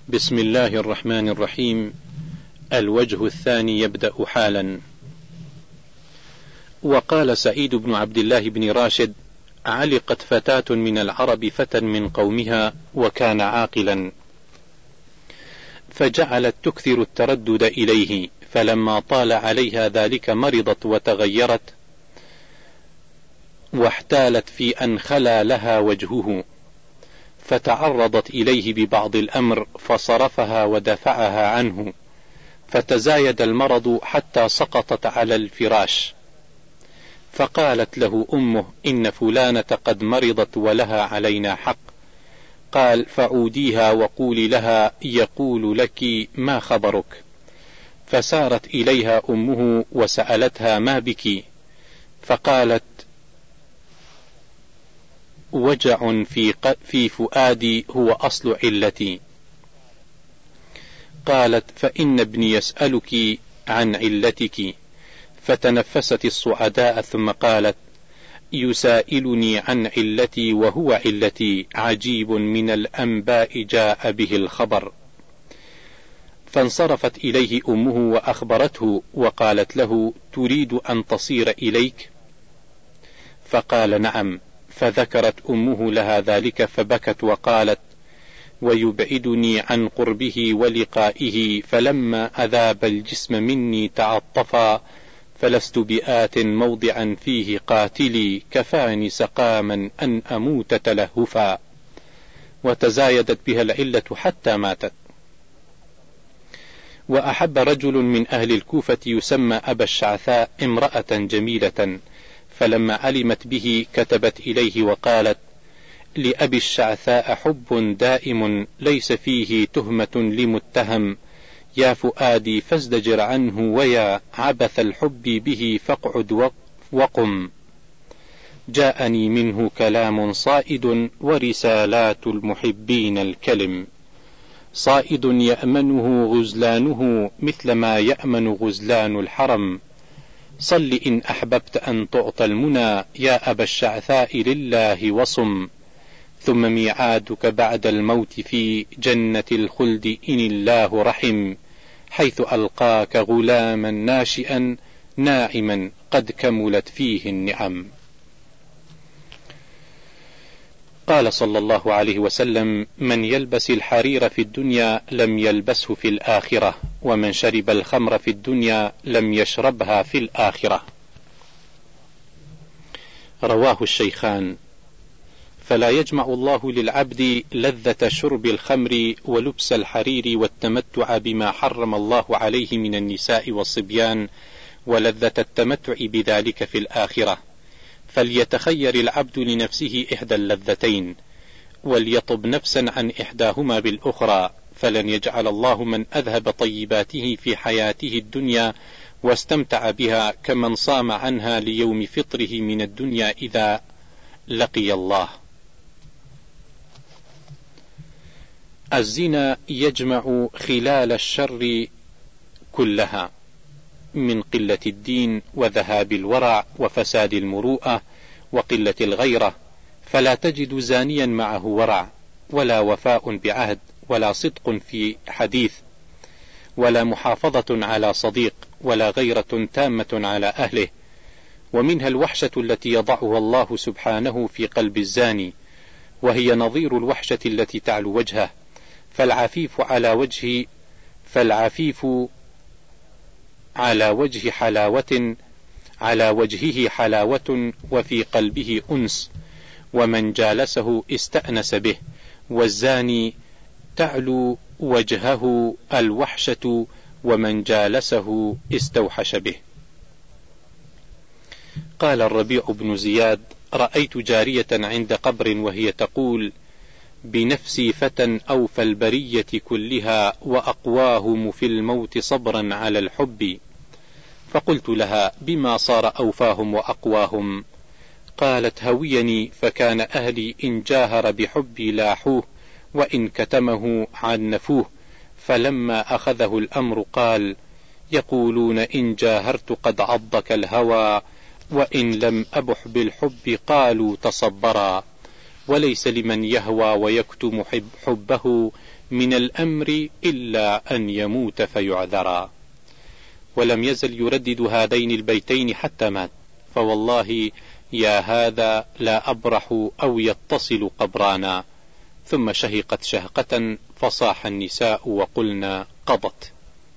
بسم الله الرحمن الرحيم. الوجه الثاني يبدأ حالا. وقال سعيد بن عبد الله بن راشد: علقت فتاة من العرب فتى من قومها وكان عاقلا، فجعلت تكثر التردد إليه، فلما طال عليها ذلك مرضت وتغيرت واحتالت في أن خلا لها وجهه، فتعرضت إليه ببعض الأمر فصرفها ودفعها عنه، فتزايد المرض حتى سقطت على الفراش، فقالت له أمه: إن فلانة قد مرضت ولها علينا حق. قال: فعوديها وقولي لها يقول لك ما خبرك. فسارت إليها أمه وسألتها: ما بك؟ فقالت: وجع في فؤادي هو أصل علتي. قالت: فإن ابني يسألك عن علتك. فتنفست الصعداء ثم قالت: يسائلني عن علتي وهو علتي، عجيب من الأنباء جاء به الخبر. فانصرفت إليه أمه وأخبرته وقالت له: تريد أن تصير إليك؟ فقال: نعم. فذكرت أمه لها ذلك فبكت وقالت: ويبعدني عن قربه ولقائه، فلما أذاب الجسم مني تعطفا، فلست بآت موضعا فيه قاتلي، كفاني سقاما أن أموت تلهفا. وتزايدت بها العلة حتى ماتت. وأحب رجل من أهل الكوفة يسمى أبا الشعثاء امرأة جميلة، فلما علمت به كتبت إليه وقالت: لأبي الشعثاء حب دائم ليس فيه تهمة لمتهم، يا فؤادي فازدجر عنه، ويا عبث الحب به فاقعد وقم. جاءني منه كلام صائد، ورسالات المحبين الكلم، صائد يأمنه غزلانه مثل ما يأمن غزلان الحرم. صل إن أحببت أن تعطى المنى، يا أبا الشعثاء لله وصم، ثم ميعادك بعد الموت في جنة الخلد إن الله رحم، حيث ألقاك غلاما ناشئا ناعما قد كملت فيه النعم. قال صلى الله عليه وسلم: من يلبس الحرير في الدنيا لم يلبسه في الآخرة، ومن شرب الخمر في الدنيا لم يشربها في الآخرة. رواه الشيخان. فلا يجمع الله للعبد لذة شرب الخمر ولبس الحرير والتمتع بما حرم الله عليه من النساء والصبيان، ولذة التمتع بذلك في الآخرة. فليتخير العبد لنفسه إحدى اللذتين، وليطب نفسا عن إحداهما بالأخرى، فلن يجعل الله من أذهب طيباته في حياته الدنيا واستمتع بها كمن صام عنها ليوم فطره من الدنيا إذا لقي الله. الزنا يجمع خلال الشر كلها، من قلة الدين وذهاب الورع وفساد المروءة وقلة الغيرة، فلا تجد زانيا معه ورع ولا وفاء بعهد ولا صدق في حديث ولا محافظة على صديق ولا غيرة تامة على أهله. ومنها الوحشة التي يضعها الله سبحانه في قلب الزاني، وهي نظير الوحشة التي تعلو وجهه، فالعفيف على وجهه حلاوة وفي قلبه أنس، ومن جالسه استأنس به، والزاني تعلو وجهه الوحشة ومن جالسه استوحش به. قال الربيع بن زياد: رأيت جارية عند قبر وهي تقول: بنفسي فتى أوفى البرية كلها، وأقواهم في الموت صبرا على الحب. فقلت لها: بما صار أوفاهم وأقواهم؟ قالت: هويني، فكان أهلي إن جاهر بحبي لاحوه، وإن كتمه عنفوه، فلما أخذه الأمر قال: يقولون إن جاهرت قد عضك الهوى، وإن لم أبح بالحب قالوا تصبرا، وليس لمن يهوى ويكتم حبه من الأمر إلا أن يموت فيعذرا. ولم يزل يردد هذين البيتين حتى مات. فوالله يا هذا لا أبرح أو يتصل قبرانا. ثم شهقت شهقة فصاح النساء وقلنا قضت.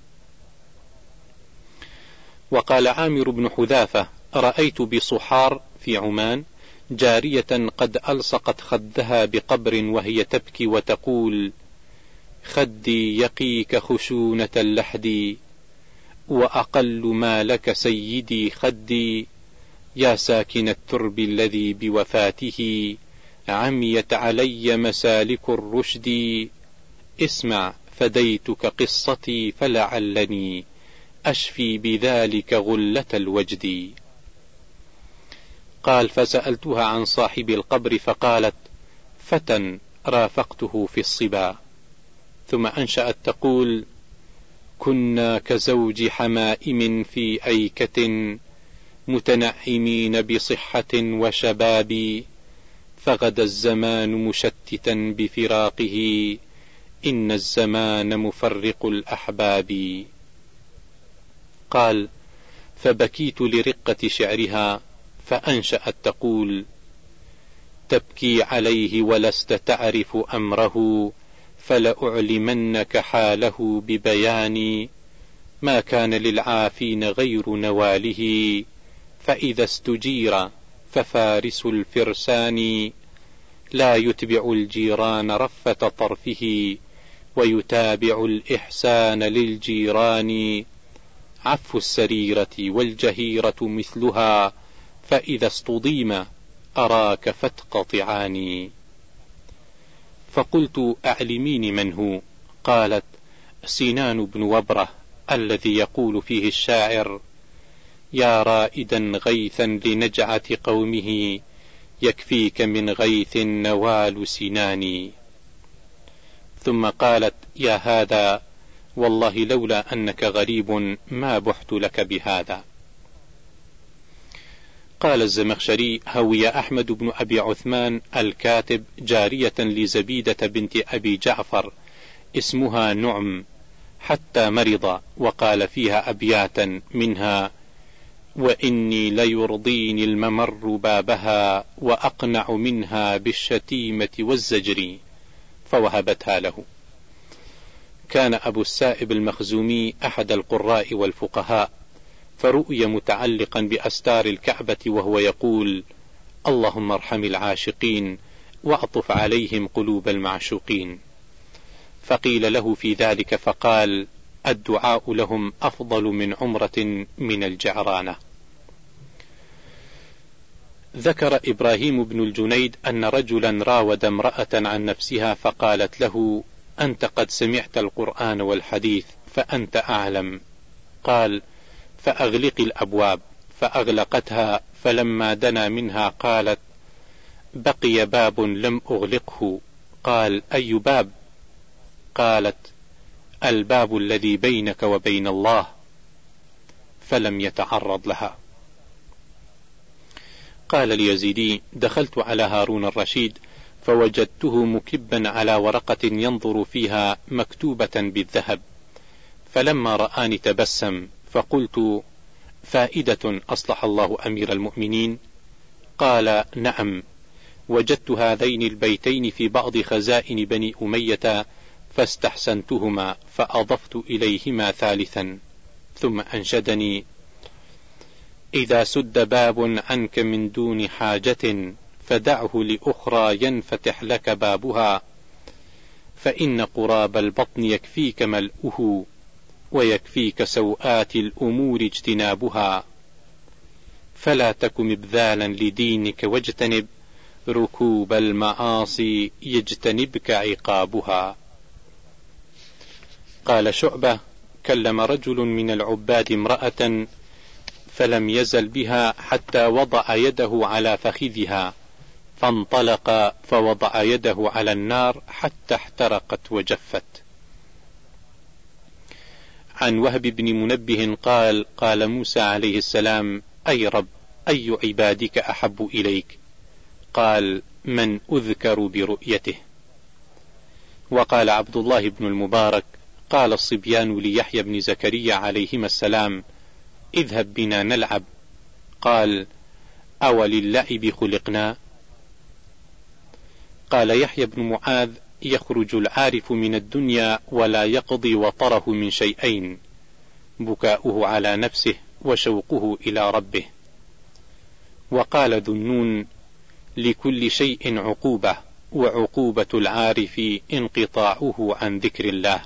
وقال عامر بن حذافة: رأيت بصحار في عمان جارية قد ألصقت خدها بقبر وهي تبكي وتقول: خدي يقيك خشونة اللحد، وأقل ما لك سيدي خدي، يا ساكن الترب الذي بوفاته عميت علي مسالك الرشد، اسمع فديتك قصتي فلعلني أشفي بذلك غلة الوجد. قال: فسألتها عن صاحب القبر فقالت: فتى رافقته في الصبا. ثم أنشأت تقول: كنا كزوج حمائم في أيكة متنعمين بصحة وشباب، فغدا الزمان مشتتا بفراقه، إن الزمان مفرق الأحباب. قال: فبكيت لرقة شعرها فأنشأت تقول: تبكي عليه ولست تعرف أمره، فلأعلمنك حاله ببيان، ما كان للعافين غير نواله، فإذا استجير ففارس الفرسان لا يتبع الجيران رفة طرفه، ويتابع الإحسان للجيران، عفو السريرة والجهيرة مثلها، فإذا استضيم أراك فتقطعاني. فقلت: أعلميني من هو؟ قالت: سنان بن وبرة الذي يقول فيه الشاعر: يا رائدا غيثا لنجعة قومه، يكفيك من غيث نوال سناني. ثم قالت: يا هذا والله لولا أنك غريب ما بحت لك بهذا. قال الزمخشري: هوي أحمد بن أبي عثمان الكاتب جارية لزبيدة بنت أبي جعفر اسمها نعم حتى مرض، وقال فيها أبياتا منها: وإني ليرضيني الممر بابها، وأقنع منها بالشتيمة والزجر، فوهبتها له. كان أبو السائب المخزومي أحد القراء والفقهاء، فرؤي متعلقا بأستار الكعبة وهو يقول: اللهم ارحم العاشقين واعطف عليهم قلوب المعشوقين. فقيل له في ذلك فقال: الدعاء لهم أفضل من عمرة من الجعرانة. ذكر إبراهيم بن الجنيد أن رجلا راود امرأة عن نفسها فقالت له: أنت قد سمعت القرآن والحديث فأنت أعلم. قال: فأغلق الأبواب. فأغلقتها، فلما دنا منها قالت: بقي باب لم أغلقه. قال: أي باب؟ قالت: الباب الذي بينك وبين الله. فلم يتعرض لها. قال اليزيدي: دخلت على هارون الرشيد فوجدته مكبا على ورقة ينظر فيها مكتوبة بالذهب، فلما رآني تبسم، فقلت: فائدة أصلح الله أمير المؤمنين؟ قال: نعم، وجدت هذين البيتين في بعض خزائن بني أمية فاستحسنتهما فأضفت إليهما ثالثا. ثم أنشدني: إذا سد باب عنك من دون حاجة، فدعه لأخرى ينفتح لك بابها، فإن قراب البطن يكفيك ملؤه، ويكفيك سوءات الأمور اجتنابها، فلا تك مبذالا لدينك واجتنب ركوب المعاصي يجتنبك عقابها. قال شعبة: كلم رجل من العباد امرأة فلم يزل بها حتى وضع يده على فخذها، فانطلق فوضع يده على النار حتى احترقت وجفت. عن وهب بن منبه قال: قال موسى عليه السلام: أي رب، أي عبادك أحب إليك؟ قال: من أذكر برؤيته. وقال عبد الله بن المبارك: قال الصبيان ليحيى بن زكريا عليهما السلام: اذهب بنا نلعب. قال: أوللعب خلقنا؟ قال يحيى بن معاذ: يخرج العارف من الدنيا ولا يقضي وطره من شيئين: بكاؤه على نفسه وشوقه إلى ربه. وقال ذو النون: لكل شيء عقوبة، وعقوبة العارف انقطاعه عن ذكر الله.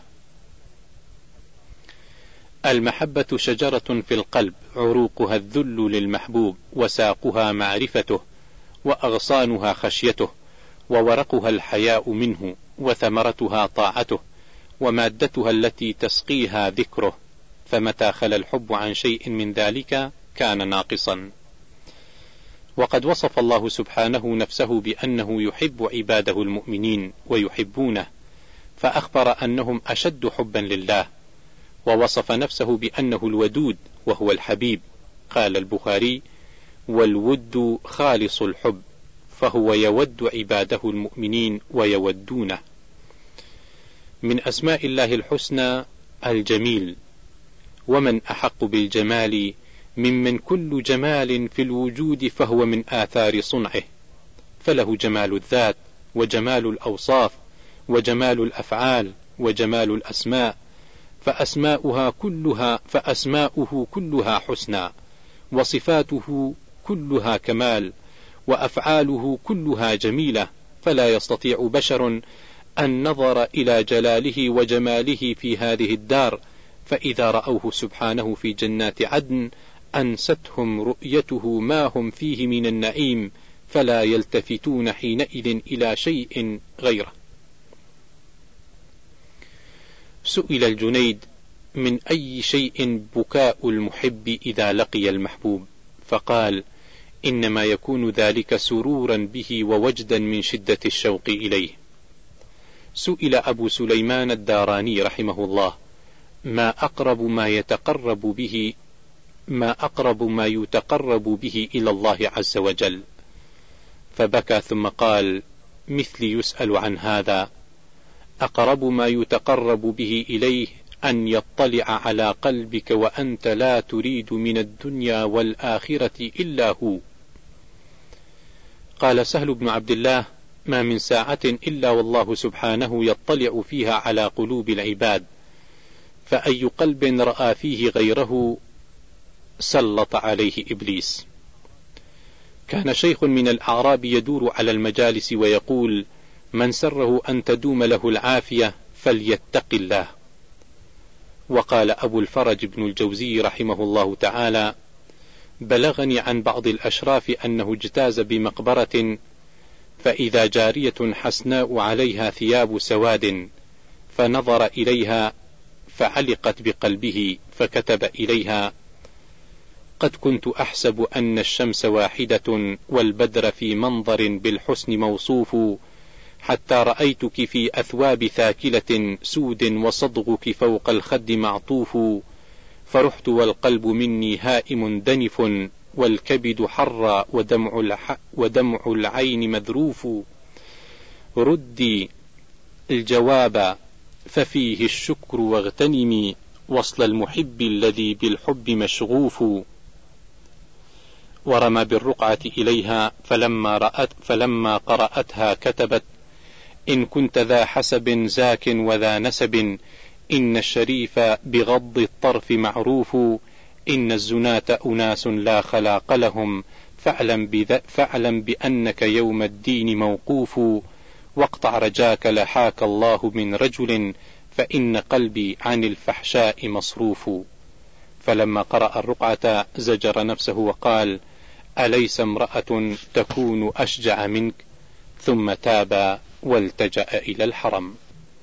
المحبة شجرة في القلب، عروقها الذل للمحبوب، وساقها معرفته، وأغصانها خشيته، وورقها الحياء منه، وثمرتها طاعته، ومادتها التي تسقيها ذكره، فمتى خلا الحب عن شيء من ذلك كان ناقصا. وقد وصف الله سبحانه نفسه بأنه يحب عباده المؤمنين ويحبونه، فأخبر أنهم أشد حبا لله، ووصف نفسه بأنه الودود وهو الحبيب. قال البخاري: والود خالص الحب، فهو يود عباده المؤمنين ويودونه. من أسماء الله الحسنى الجميل، ومن أحق بالجمال ممن كل جمال في الوجود فهو من آثار صنعه، فله جمال الذات، وجمال الأوصاف، وجمال الأفعال، وجمال الأسماء، فأسماؤه كلها حسنى، وصفاته كلها كمال، وأفعاله كلها جميلة، فلا يستطيع بشر النظر إلى جلاله وجماله في هذه الدار، فإذا رأوه سبحانه في جنات عدن أنستهم رؤيته ما هم فيه من النعيم، فلا يلتفتون حينئذ إلى شيء غيره. سئل الجنيد: من أي شيء بكاء المحب إذا لقي المحبوب؟ فقال: إنما يكون ذلك سرورا به ووجدا من شدة الشوق إليه. سئل أبو سليمان الداراني رحمه الله: ما أقرب ما يتقرب به إلى الله عز وجل؟ فبكى ثم قال: مثلي يسأل عن هذا. أقرب ما يتقرب به إليه أن يطلع على قلبك وأنت لا تريد من الدنيا والآخرة إلا هو. قال سهل بن عبد الله: ما من ساعة إلا والله سبحانه يطلع فيها على قلوب العباد، فأي قلب رأى فيه غيره سلط عليه إبليس. كان شيخ من الأعراب يدور على المجالس ويقول: من سره أن تدوم له العافية فليتق الله. وقال أبو الفرج بن الجوزي رحمه الله تعالى: بلغني عن بعض الأشراف أنه اجتاز بمقبرة، فإذا جارية حسناء عليها ثياب سواد، فنظر إليها فعلقت بقلبه، فكتب إليها: قد كنت أحسب أن الشمس واحدة والبدر في منظر بالحسن موصوف، حتى رأيتك في أثواب ثاكلة سود وصدغك فوق الخد معطوف، فرحت والقلب مني هائم دنف، والكبد حرى ودمع العين مذروف، ردي الجواب ففيه الشكر واغتنمي، وصل المحب الذي بالحب مشغوف. ورمى بالرقعة إليها، فلما قرأتها كتبت: إن كنت ذا حسب زاك وذا نسب، إن الشريف بغض الطرف معروف، إن الزناة أناس لا خلاق لهم، فاعلم بأنك يوم الدين موقوف، واقطع رجاك لحاك الله من رجل، فإن قلبي عن الفحشاء مصروف. فلما قرأ الرقعة زجر نفسه وقال: أليس امرأة تكون أشجع منك؟ ثم تاب والتجأ إلى الحرم.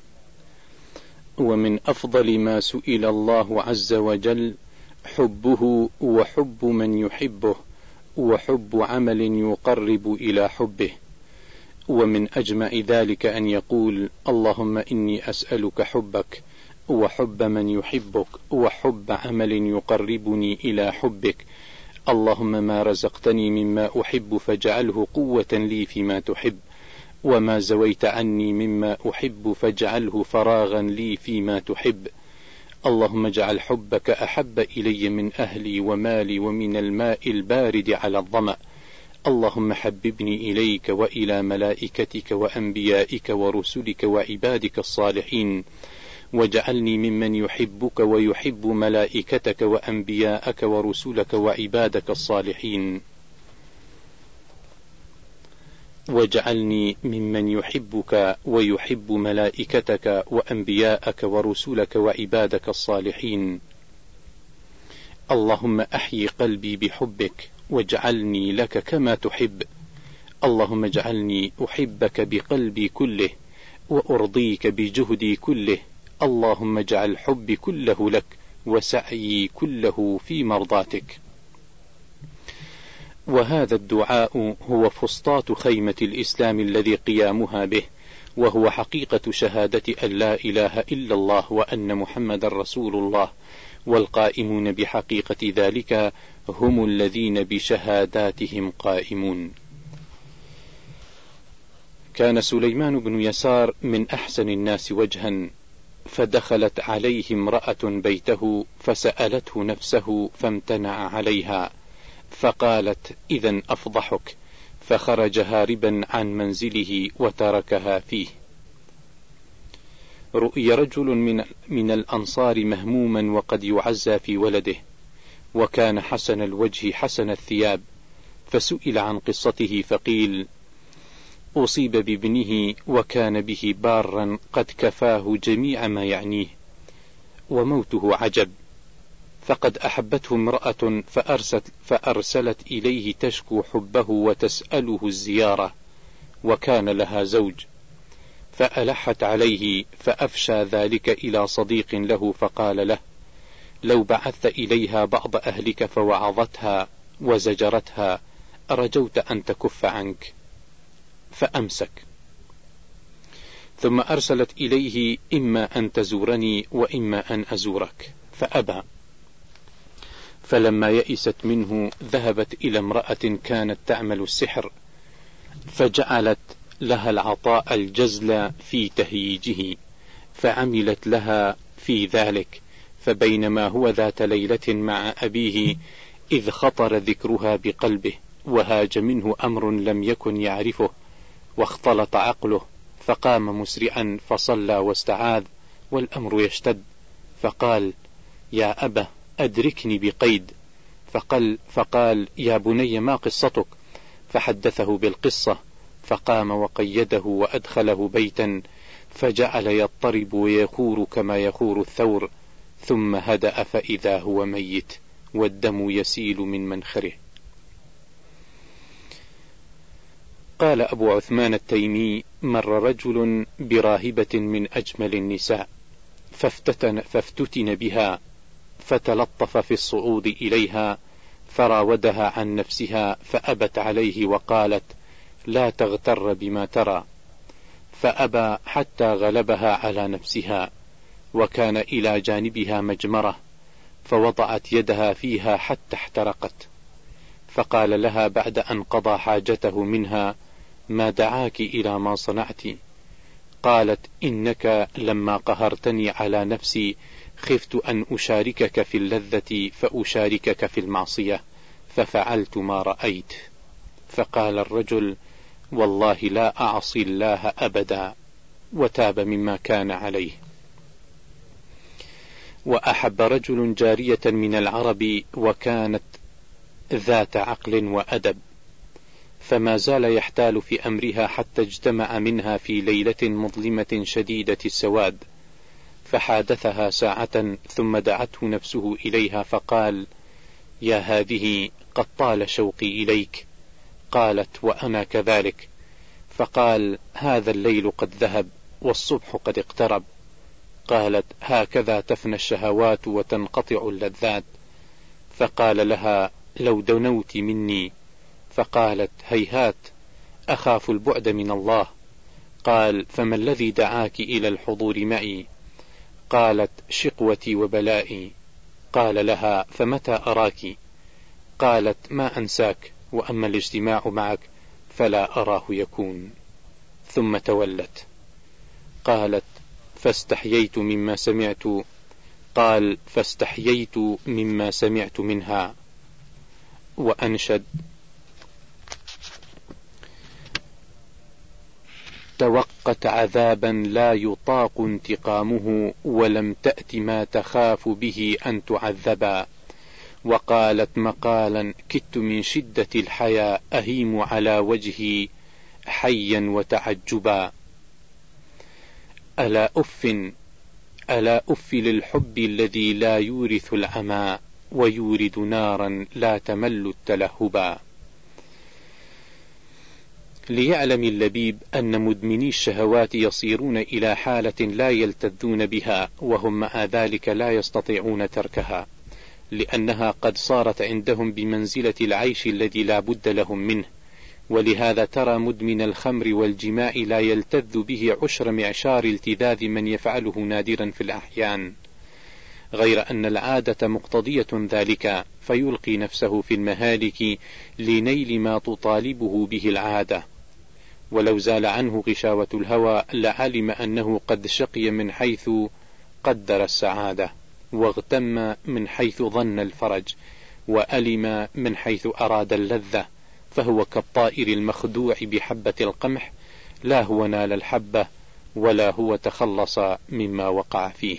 ومن أفضل ما سئل الله عز وجل حبه، وحب من يحبه، وحب عمل يقرب إلى حبه. ومن أجمع ذلك أن يقول: اللهم إني أسألك حبك، وحب من يحبك، وحب عمل يقربني إلى حبك. اللهم ما رزقتني مما أحب فاجعله قوة لي فيما تحب. وما زويت عني مما أحب فاجعله فراغا لي فيما تحب. اللهم اجعل حبك أحب إلي من أهلي ومالي ومن الماء البارد على الظمأ. اللهم حببني إليك وإلى ملائكتك وأنبيائك ورسلك وعبادك الصالحين، واجعلني ممن يحبك ويحب ملائكتك وأنبياءك ورسلك وعبادك الصالحين. واجعلني ممن يحبك ويحب ملائكتك وأنبياءك ورسلك وعبادك الصالحين. اللهم أحيي قلبي بحبك واجعلني لك كما تحب. اللهم اجعلني أحبك بقلبي كله وأرضيك بجهدي كله. اللهم اجعل حبي كله لك وسعيي كله في مرضاتك. وهذا الدعاء هو فسطاط خيمة الإسلام الذي قيامها به، وهو حقيقة شهادة أن لا إله إلا الله وأن محمد رسول الله، والقائمون بحقيقة ذلك هم الذين بشهاداتهم قائمون. كان سليمان بن يسار من أحسن الناس وجها، فدخلت عليه امرأة بيته فسألته نفسه فامتنع عليها، فقالت إذن أفضحك، فخرج هاربا عن منزله وتركها فيه. رؤي رجل من الأنصار مهموما وقد يعزى في ولده، وكان حسن الوجه حسن الثياب، فسئل عن قصته فقيل أصيب بابنه وكان به بارا قد كفاه جميع ما يعنيه، وموته عجب، فقد أحبته امرأة فأرسلت إليه تشكو حبه وتسأله الزيارة، وكان لها زوج، فألحت عليه فأفشى ذلك إلى صديق له فقال له لو بعثت إليها بعض أهلك فوعظتها وزجرتها رجوت أن تكف عنك، فأمسك. ثم أرسلت إليه إما أن تزورني وإما أن أزورك، فأبى. فلما يئست منه ذهبت إلى امرأة كانت تعمل السحر، فجعلت لها العطاء الجزل في تهييجه، فعملت لها في ذلك. فبينما هو ذات ليلة مع أبيه إذ خطر ذكرها بقلبه، وهاج منه أمر لم يكن يعرفه، واختلط عقله، فقام مسرعا فصلى واستعاذ والأمر يشتد، فقال يا أبا أدركني بقيد. فقال يا بني ما قصتك؟ فحدثه بالقصة، فقام وقيده وأدخله بيتا، فجعل يضطرب ويخور كما يخور الثور، ثم هدأ فإذا هو ميت والدم يسيل من منخره. قال أبو عثمان التيمي مر رجل براهبة من أجمل النساء فافتتن بها، فتلطف في الصعود إليها، فراودها عن نفسها فأبت عليه وقالت لا تغتر بما ترى، فأبى حتى غلبها على نفسها، وكان إلى جانبها مجمرة، فوضعت يدها فيها حتى احترقت، فقال لها بعد أن قضى حاجته منها ما دعاك إلى ما صنعت؟ قالت إنك لما قهرتني على نفسي خفت أن أشاركك في اللذة فأشاركك في المعصية، ففعلت ما رأيت. فقال الرجل والله لا أعصي الله أبدا، وتاب مما كان عليه. وأحب رجل جارية من العرب وكانت ذات عقل وأدب، فما زال يحتال في أمرها حتى اجتمع منها في ليلة مظلمة شديدة السواد، فحادثها ساعة ثم دعته نفسه إليها فقال يا هذه قد طال شوقي إليك. قالت وأنا كذلك. فقال هذا الليل قد ذهب والصبح قد اقترب. قالت هكذا تفنى الشهوات وتنقطع اللذات. فقال لها لو دنوت مني. فقالت هيهات أخاف البعد من الله. قال فما الذي دعاك إلى الحضور معي؟ قالت شقوتي وبلائي. قال لها فمتى أراك؟ قالت ما أنساك، وأما الاجتماع معك فلا أراه يكون. ثم تولت. قالت: فاستحييت مما سمعت. قال: فاستحييت مما سمعت منها. وأنشد: توقت عذابا لا يطاق انتقامه، ولم تأت ما تخاف به أن تعذبا. وقالت مقالا: كدت من شدة الحيا أهيم على وجهي حيا وتعجبا. ألا أف للحب الذي لا يورث العمى، ويورد نارا لا تمل التلهبا. ليعلم اللبيب أن مدمني الشهوات يصيرون إلى حالة لا يلتذون بها، وهم مع ذلك لا يستطيعون تركها، لأنها قد صارت عندهم بمنزلة العيش الذي لا بد لهم منه. ولهذا ترى مدمن الخمر والجماع لا يلتذ به عشر معشار التذاذ من يفعله نادرا في الأحيان، غير أن العادة مقتضية ذلك، فيلقي نفسه في المهالك لنيل ما تطالبه به العادة. ولو زال عنه غشاوة الهوى لعلم أنه قد شقي من حيث قدر السعادة، واغتم من حيث ظن الفرج، وألم من حيث أراد اللذة، فهو كالطائر المخدوع بحبة القمح، لا هو نال الحبة ولا هو تخلص مما وقع فيه.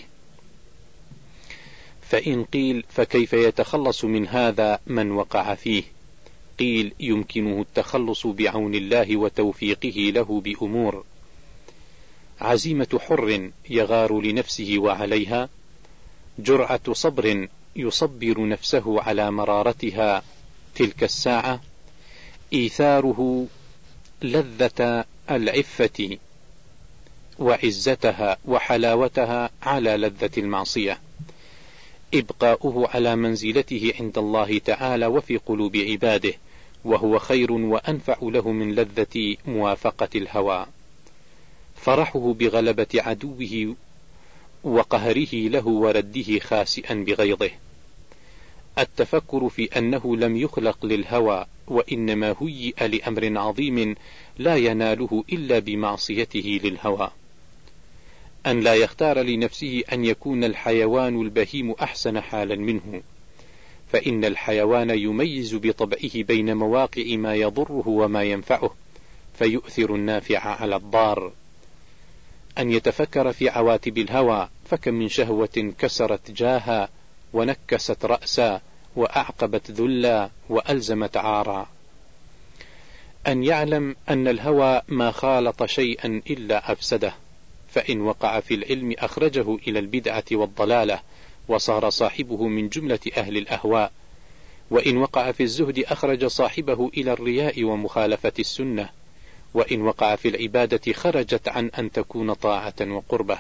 فإن قيل: فكيف يتخلص من هذا من وقع فيه؟ قيل: يمكنه التخلص بعون الله وتوفيقه له بأمور: عزيمة حر يغار لنفسه وعليها، جرعة صبر يصبر نفسه على مرارتها تلك الساعة، إيثاره لذة العفة وعزتها وحلاوتها على لذة المعصية، إبقاؤه على منزلته عند الله تعالى وفي قلوب عباده، وهو خير وأنفع له من لذة موافقة الهوى، فرحه بغلبة عدوه وقهره له ورده خاسئا بغيظه، التفكر في أنه لم يخلق للهوى، وإنما هيئ لأمر عظيم لا يناله إلا بمعصيته للهوى، أن لا يختار لنفسه أن يكون الحيوان البهيم أحسن حالا منه، فإن الحيوان يميز بطبعه بين مواقع ما يضره وما ينفعه، فيؤثر النافع على الضار. أن يتفكر في عواتب الهوى، فكم من شهوة كسرت جاها ونكست رأسا وأعقبت ذلا وألزمت عارا. أن يعلم أن الهوى ما خالط شيئا إلا أفسده، فإن وقع في العلم أخرجه إلى البدعة والضلالة، وصار صاحبه من جملة أهل الأهواء، وإن وقع في الزهد أخرج صاحبه إلى الرياء ومخالفة السنة، وإن وقع في العبادة خرجت عن أن تكون طاعة وقربة.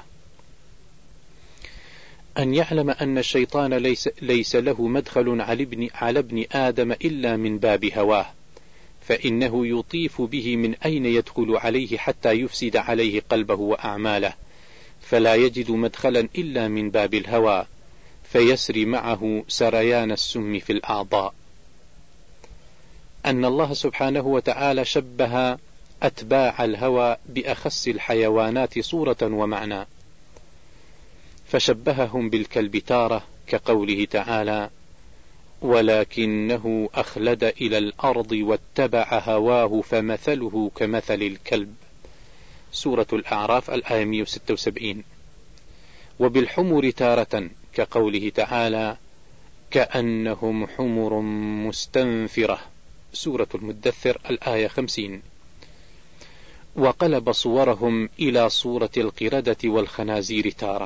أن يعلم أن الشيطان ليس له مدخل على ابن آدم إلا من باب هواه، فإنه يطيف به من أين يدخل عليه حتى يفسد عليه قلبه وأعماله، فلا يجد مدخلا إلا من باب الهوى، فيسري معه سريان السم في الأعضاء. أن الله سبحانه وتعالى شبه أتباع الهوى بأخس الحيوانات صورة ومعنى، فشبههم بالكلب تارة، كقوله تعالى: ولكنه أخلد إلى الأرض واتبع هواه فمثله كمثل الكلب، سورة الأعراف الآية 176. وبالحمر تارة، كقوله تعالى: كأنهم حمر مستنفرة، سورة المدثر الآية 50. وقلب صورهم إلى صورة القردة والخنازير تارة.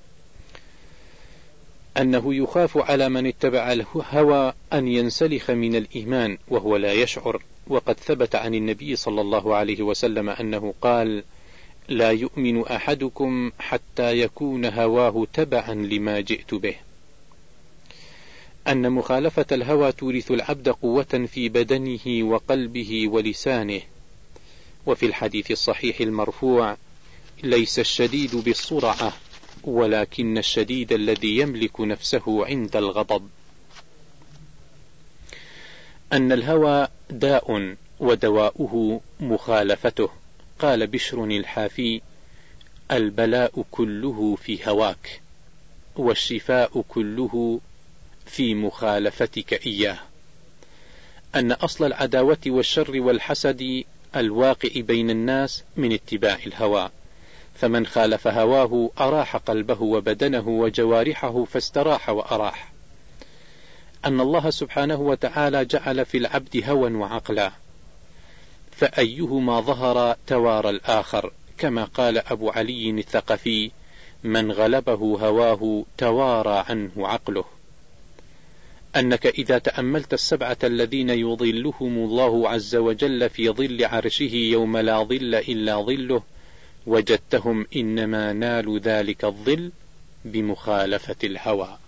أنه يخاف على من اتبع الهوى أن ينسلخ من الإيمان وهو لا يشعر، وقد ثبت عن النبي صلى الله عليه وسلم أنه قال: لا يؤمن أحدكم حتى يكون هواه تبعا لما جئت به. أن مخالفة الهوى تورث العبد قوة في بدنه وقلبه ولسانه. وفي الحديث الصحيح المرفوع: ليس الشديد بالسرعة، ولكن الشديد الذي يملك نفسه عند الغضب. أن الهوى داء ودواؤه مخالفته، قال بشر الحافي: البلاء كله في هواك، والشفاء كله في مخالفتك إياه. أن أصل العداوة والشر والحسد الواقع بين الناس من اتباع الهوى، فمن خالف هواه أراح قلبه وبدنه وجوارحه فاستراح وأراح. أن الله سبحانه وتعالى جعل في العبد هوى وعقلا، فأيهما ظهر توارى الآخر، كما قال أبو علي الثقفي: من غلبه هواه توارى عنه عقله. أنك إذا تأملت السبعة الذين يظلهم الله عز وجل في ظل عرشه يوم لا ظل إلا ظله، وجدتهم إنما نالوا ذلك الظل بمخالفة الهوى.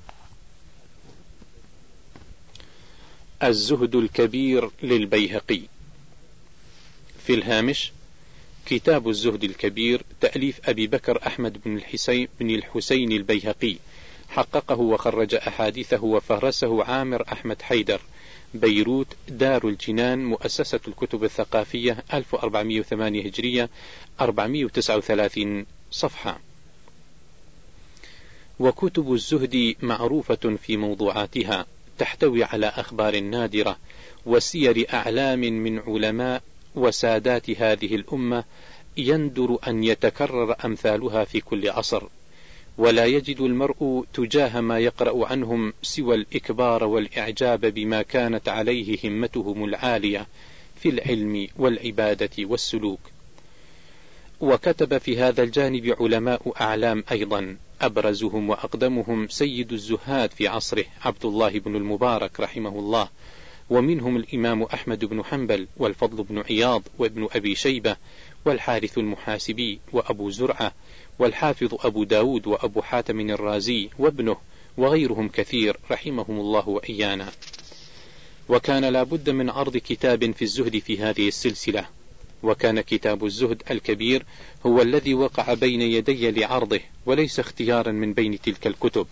الزهد الكبير للبيهقي. في الهامش: كتاب الزهد الكبير تأليف أبي بكر أحمد بن الحسين البيهقي، حققه وخرج أحاديثه وفهرسه عامر أحمد حيدر، بيروت، دار الجنان، مؤسسة الكتب الثقافية، 1408 هجرية، 439 صفحة. وكتب الزهد معروفة في موضوعاتها، تحتوي على أخبار نادرة وسير أعلام من علماء وسادات هذه الأمة، يندر أن يتكرر أمثالها في كل عصر، ولا يجد المرء تجاه ما يقرأ عنهم سوى الإكبار والإعجاب بما كانت عليه همتهم العالية في العلم والعبادة والسلوك. وكتب في هذا الجانب علماء أعلام أيضا، أبرزهم وأقدمهم سيد الزهاد في عصره عبد الله بن المبارك رحمه الله، ومنهم الإمام أحمد بن حنبل والفضل بن عياض وابن أبي شيبة والحارث المحاسبي وأبو زرعة والحافظ أبو داود وأبو حاتم الرازي وابنه وغيرهم كثير رحمهم الله وإيانا. وكان لا بد من عرض كتاب في الزهد في هذه السلسلة، وكان كتاب الزهد الكبير هو الذي وقع بين يدي لعرضه، وليس اختيارا من بين تلك الكتب،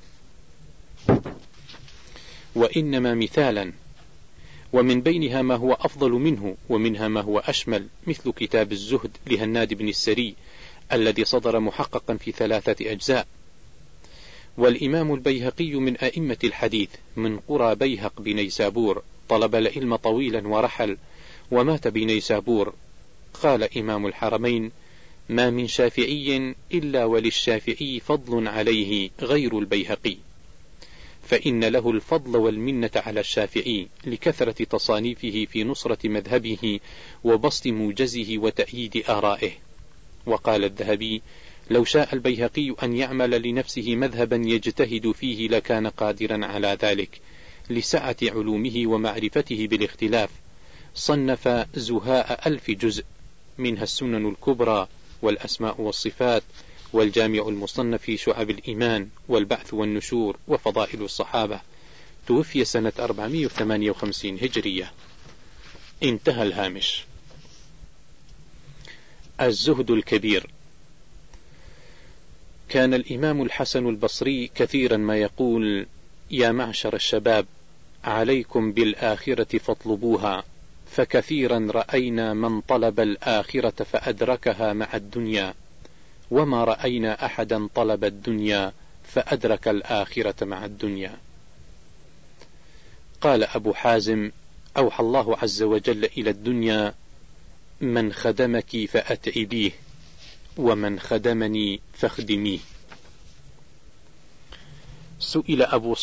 وإنما مثالا، ومن بينها ما هو أفضل منه، ومنها ما هو أشمل، مثل كتاب الزهد لهناد بن السري الذي صدر محققا في 3 أجزاء. والإمام البيهقي من أئمة الحديث من قرى بيهق بنيسابور، طلب العلم طويلا ورحل، ومات بنيسابور. قال إمام الحرمين: ما من شافعي إلا وللشافعي فضل عليه غير البيهقي، فإن له الفضل والمنة على الشافعي لكثرة تصانيفه في نصرة مذهبه وبسط موجزه وتأييد آرائه. وقال الذهبي: لو شاء البيهقي أن يعمل لنفسه مذهبا يجتهد فيه لكان قادرا على ذلك لسعة علومه ومعرفته بالاختلاف. صنف زهاء 1000 جزء، منها السنن الكبرى والأسماء والصفات والجامع المصنف في شعب الإيمان والبعث والنشور وفضائل الصحابة. توفي سنة 458 هجرية. انتهى الهامش. الزهد الكبير. كان الإمام الحسن البصري كثيرا ما يقول: يا معشر الشباب، عليكم بالآخرة فاطلبوها، فكثيرا رأينا من طلب الآخرة فأدركها مع الدنيا، وما رأينا أحدا طلب الدنيا فأدرك الآخرة مع الدنيا. قال أبو حازم: أوحى الله عز وجل إلى الدنيا: من خدمك فأتعبيه، ومن خدمني فاخدميه. سئل أبو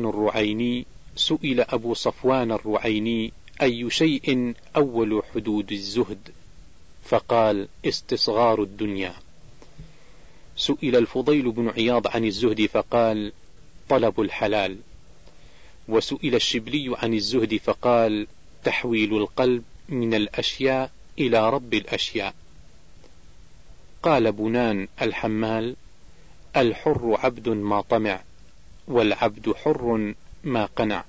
صفوان الرعيني: أي شيء أول حدود الزهد؟ فقال: استصغار الدنيا. سئل الفضيل بن عياض عن الزهد فقال: طلب الحلال. وسئل الشبلي عن الزهد فقال: تحويل القلب من الأشياء إلى رب الأشياء. قال بنان الحمال: الحر عبد ما طمع، والعبد حر ما قنع.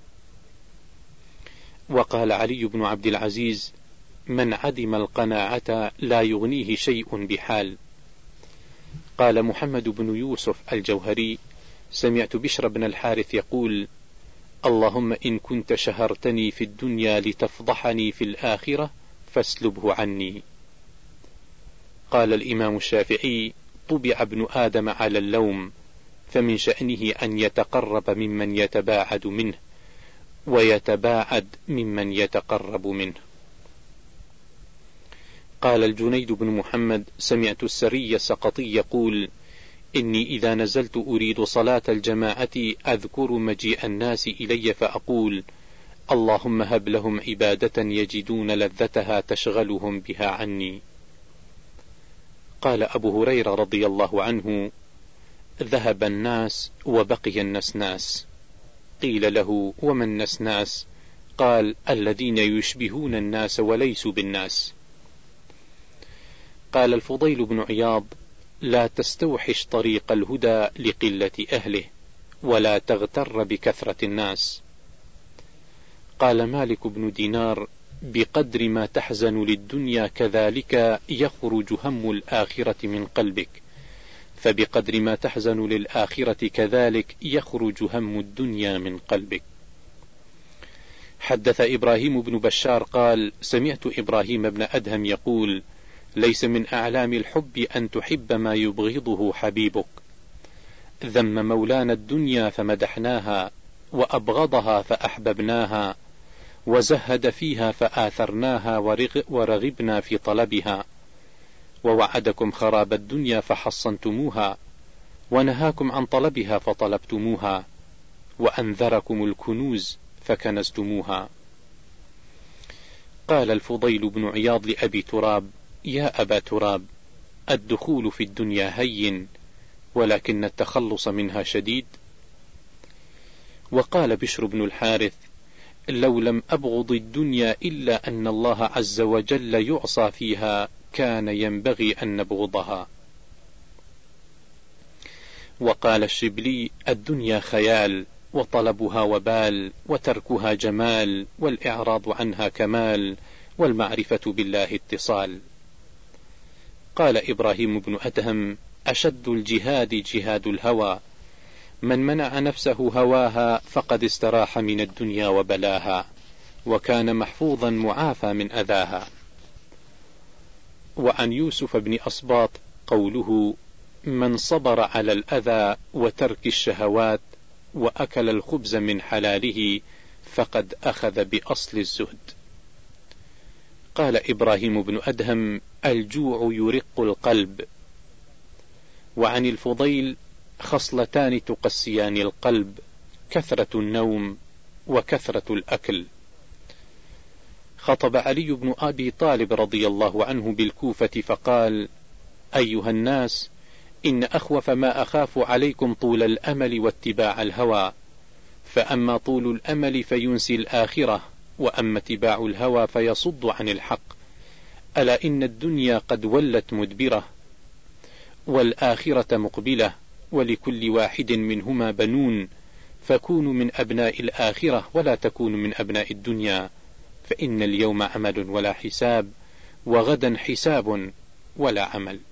وقال علي بن عبد العزيز: من عدم القناعة لا يغنيه شيء بحال. قال محمد بن يوسف الجوهري: سمعت بشر بن الحارث يقول: اللهم إن كنت شهرتني في الدنيا لتفضحني في الآخرة فاسلبه عني. قال الإمام الشافعي: طبع ابن آدم على اللوم، فمن شأنه أن يتقرب ممن يتباعد منه، ويتباعد ممن يتقرب منه. قال الجنيد بن محمد: سمعت السري السقطي يقول: إني إذا نزلت أريد صلاة الجماعة أذكر مجيء الناس إلي فأقول: اللهم هب لهم عبادة يجدون لذتها تشغلهم بها عني. قال أبو هريرة رضي الله عنه: ذهب الناس وبقي النسناس. قيل له: وما النسناس؟ قال: الذين يشبهون الناس وليسوا بالناس. قال الفضيل بن عياض: لا تستوحش طريق الهدى لقلة أهله، ولا تغتر بكثرة الناس. قال مالك بن دينار: بقدر ما تحزن للدنيا كذلك يخرج هم الآخرة من قلبك، فبقدر ما تحزن للآخرة كذلك يخرج هم الدنيا من قلبك. حدث إبراهيم بن بشار قال: سمعت إبراهيم بن أدهم يقول: ليس من أعلام الحب أن تحب ما يبغضه حبيبك. ذم مولانا الدنيا فمدحناها، وأبغضها فأحببناها، وزهد فيها فآثرناها ورغبنا في طلبها، ووعدكم خراب الدنيا فحصنتموها، ونهاكم عن طلبها فطلبتموها، وأنذركم الكنوز فكنزتموها. قال الفضيل بن عياض لأبي تراب: يا أبا تراب، الدخول في الدنيا هين، ولكن التخلص منها شديد. وقال بشر بن الحارث: لو لم أبغض الدنيا إلا أن الله عز وجل يعصى فيها كان ينبغي أن نبغضها. وقال الشبلي: الدنيا خيال، وطلبها وبال، وتركها جمال، والإعراض عنها كمال، والمعرفة بالله اتصال. قال إبراهيم بن أدهم: أشد الجهاد جهاد الهوى، من منع نفسه هواها فقد استراح من الدنيا وبلاها، وكان محفوظا معافى من أذاها. وعن يوسف بن أصباط قوله: من صبر على الأذى وترك الشهوات وأكل الخبز من حلاله فقد أخذ بأصل الزهد. قال إبراهيم بن أدهم: الجوع يرق القلب. وعن الفضيل: خصلتان تقسيان القلب، كثرة النوم وكثرة الأكل. خطب علي بن أبي طالب رضي الله عنه بالكوفة فقال: أيها الناس، إن أخوف ما أخاف عليكم طول الأمل واتباع الهوى، فأما طول الأمل فينسي الآخرة، وأما اتباع الهوى فيصد عن الحق. ألا إن الدنيا قد ولت مدبرة، والآخرة مقبلة، ولكل واحد منهما بنون، فكونوا من أبناء الآخرة ولا تكونوا من أبناء الدنيا، فإن اليوم عمل ولا حساب، وغدا حساب ولا عمل.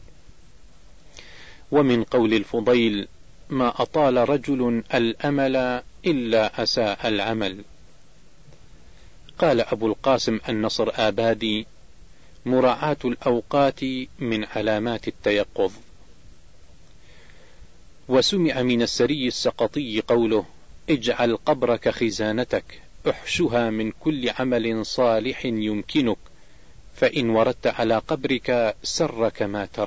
ومن قول الفضيل: ما أطال رجل الأمل إلا أساء العمل. قال أبو القاسم النصر آبادي: مراعاة الأوقات من علامات التيقظ. وسمع من السري السقطي قوله: اجعل قبرك خزانتك، احشها من كل عمل صالح يمكنك، فإن وردت على قبرك سرك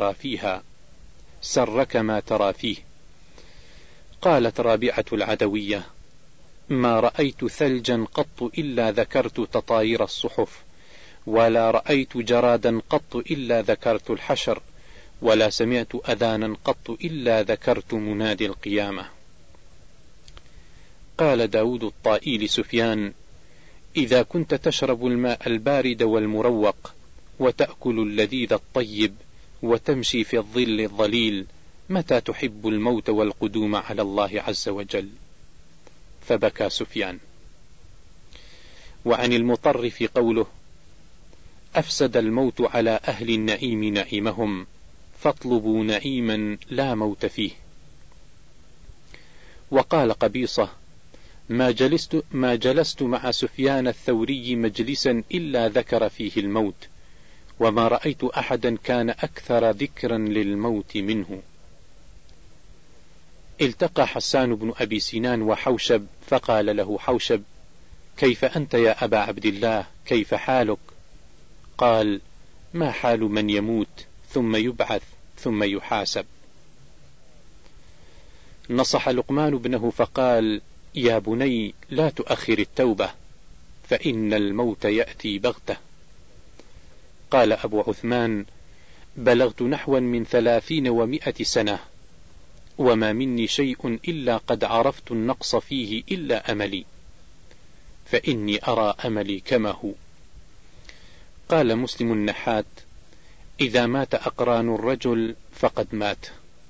ما ترى فيه. قالت رابعة العدوية: ما رأيت ثلجا قط إلا ذكرت تطاير الصحف، ولا رأيت جرادا قط إلا ذكرت الحشر، ولا سمعت أذانا قط إلا ذكرت منادي القيامة. قال داود الطائي لسفيان: إذا كنت تشرب الماء البارد والمروق، وتأكل اللذيذ الطيب، وتمشي في الظل الظليل، متى تحب الموت والقدوم على الله عز وجل؟ فبكى سفيان. وعن المطرف قوله: أفسد الموت على أهل النعيم نعيمهم، فاطلبوا نعيما لا موت فيه. وقال قبيصة: ما جلست مع سفيان الثوري مجلسا إلا ذكر فيه الموت، وما رأيت أحدا كان أكثر ذكرا للموت منه. التقى حسان بن أبي سنان وحوشب، فقال له حوشب: كيف أنت يا أبا عبد الله، كيف حالك؟ قال: ما حال من يموت ثم يبعث ثم يحاسب. نصح لقمان ابنه فقال: يا بني لا تؤخر التوبة، فإن الموت يأتي بغتة. قال أبو عثمان: بلغت نحوا من 300 سنة، وما مني شيء إلا قد عرفت النقص فيه إلا أملي، فإني أرى أملي كما هو. قال مسلم النحات: إذا مات أقران الرجل فقد مات.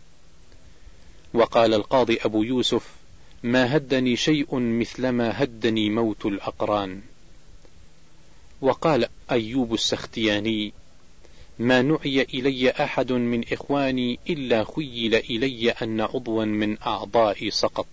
وقال القاضي أبو يوسف: ما هدني شيء مثلما هدني موت الأقران. وقال أيوب السختياني: ما نعي إلي أحد من إخواني إلا خيل إلي أن عضوا من أعضائي سقط.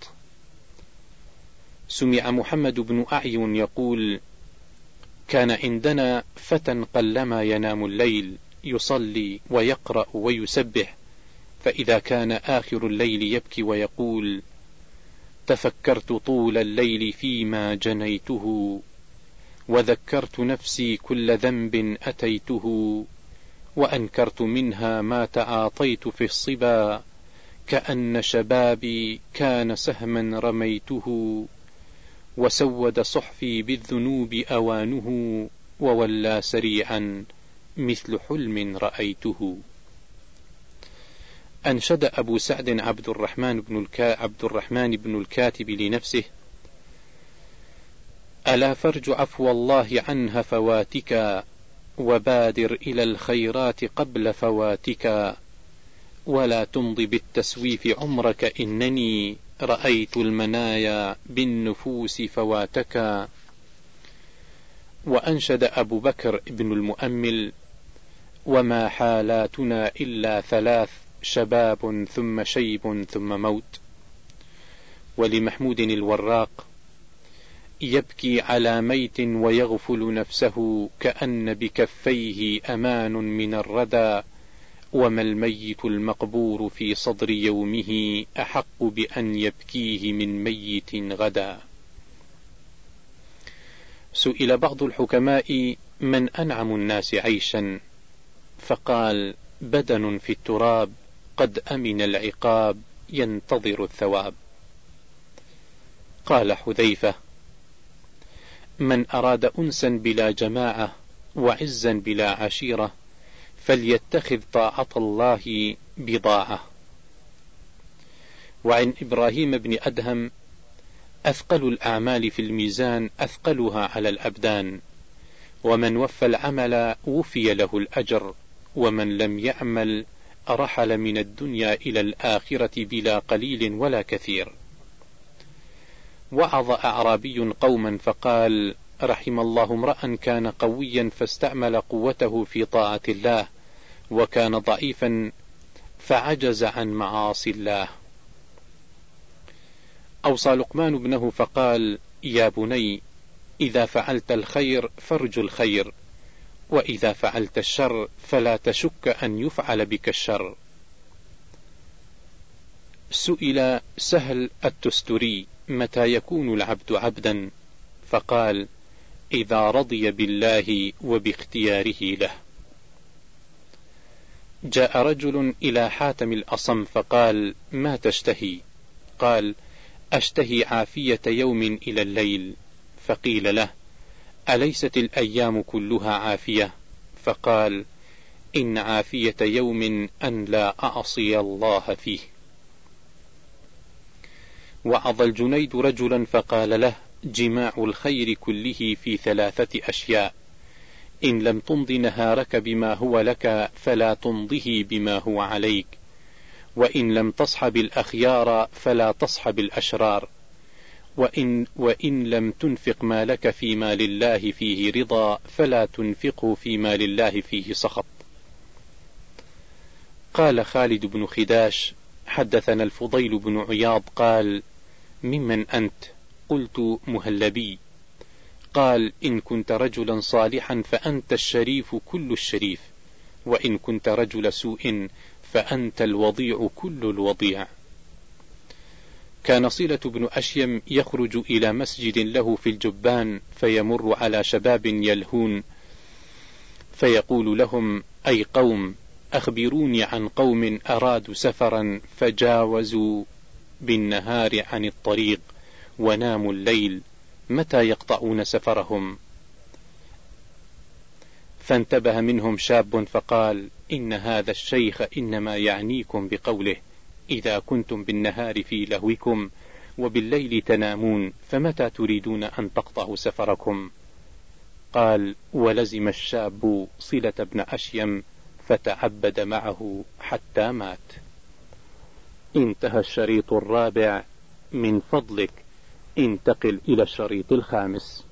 سمع محمد بن أعين يقول: كان عندنا فتى قلما ينام الليل، يصلي ويقرأ ويسبح، فإذا كان آخر الليل يبكي ويقول: تفكرت طول الليل فيما جنيته، وذكرت نفسي كل ذنب أتيته، وأنكرت منها ما تعاطيت في الصبا، كأن شبابي كان سهما رميته، وسود صحفي بالذنوب أوانه، وولى سريعا مثل حلم رأيته. أنشد أبو سعد عبد الرحمن بن الكاتب لنفسه: ألا فرج عفو الله عن هفواتك، وبادر إلى الخيرات قبل فواتك، ولا تمض بالتسويف عمرك، إنني رأيت المنايا بالنفوس فواتك. وأنشد أبو بكر بن المؤمل: وما حالاتنا إلا 3، شباب ثم شيب ثم موت. ولمحمود الوراق: يبكي على ميت ويغفل نفسه، كأن بكفيه أمان من الردى، وما الميت المقبور في صدر يومه أحق بأن يبكيه من ميت غدا. سئل بعض الحكماء: من أنعم الناس عيشا؟ فقال: بدن في التراب قد أمن العقاب، ينتظر الثواب. قال حذيفة: من أراد أنسا بلا جماعة وعزا بلا عشيرة، فليتخذ طاعة الله بضاعة. وعن إبراهيم بن أدهم: أثقل الأعمال في الميزان أثقلها على الأبدان، ومن وفى العمل وفي له الأجر، ومن لم يعمل رحل من الدنيا إلى الآخرة بلا قليل ولا كثير. وعظ أعرابي قوما فقال: رحم الله امرأ كان قويا فاستعمل قوته في طاعة الله، وكان ضعيفا فعجز عن معاصي الله. أوصى لقمان ابنه فقال: يا بني، إذا فعلت الخير فارجو الخير، وإذا فعلت الشر فلا تشك أن يفعل بك الشر. سئل سهل التستري: متى يكون العبد عبدا؟ فقال: إذا رضي بالله وباختياره له. جاء رجل إلى حاتم الأصم فقال: ما تشتهي؟ قال: أشتهي عافية يوم إلى الليل. فقيل له: أليست الأيام كلها عافية؟ فقال: إن عافية يوم أن لا أعصي الله فيه. وعظ الجنيد رجلا فقال له: جماع الخير كله في 3 أشياء: إن لم تمض نهارك بما هو لك فلا تمضه بما هو عليك، وإن لم تصحب الأخيار فلا تصحب الأشرار، وإن لم تنفق مالك في مال الله فيه رضا فلا تنفقه في مال الله فيه سخط. قال خالد بن خداش: حدثنا الفضيل بن عياض قال: ممن أنت؟ قلت: مهلبي. فقال: إن كنت رجلا صالحا فأنت الشريف كل الشريف، وإن كنت رجل سوء فأنت الوضيع كل الوضيع. كان صلة بن أشيم يخرج إلى مسجد له في الجبان فيمر على شباب يلهون فيقول لهم: أي قوم، أخبروني عن قوم أرادوا سفرا فجاوزوا بالنهار عن الطريق وناموا الليل، متى يقطعون سفرهم؟ فانتبه منهم شاب فقال: إن هذا الشيخ إنما يعنيكم بقوله: إذا كنتم بالنهار في لهوكم وبالليل تنامون فمتى تريدون أن تقطعوا سفركم؟ قال: ولزم الشاب صلة بن أشيم فتعبد معه حتى مات. انتهى الشريط الرابع. من فضلك انتقل إلى الشريط الخامس.